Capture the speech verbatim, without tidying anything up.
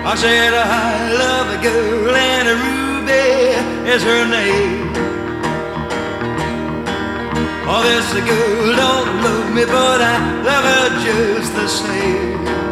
I said I love a girl and a Ruby is her name. Oh, this girl don't love me, but I love her just the same.